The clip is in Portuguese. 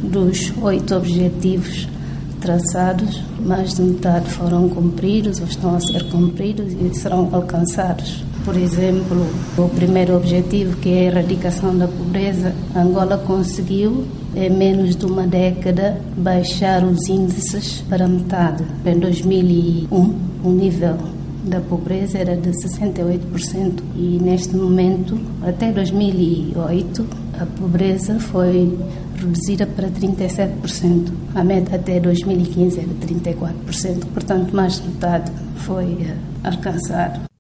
dos 8 objetivos traçados, mais de metade foram cumpridos ou estão a ser cumpridos e serão alcançados. Por exemplo, o primeiro objetivo, que é a erradicação da pobreza, Angola conseguiu, em menos de uma década, baixar os índices para metade. Em 2001, o nível da pobreza era de 68% e, neste momento, até 2008, a pobreza foi reduzida para 37%. A meta até 2015 era 34%, portanto, mais de metade foi alcançada.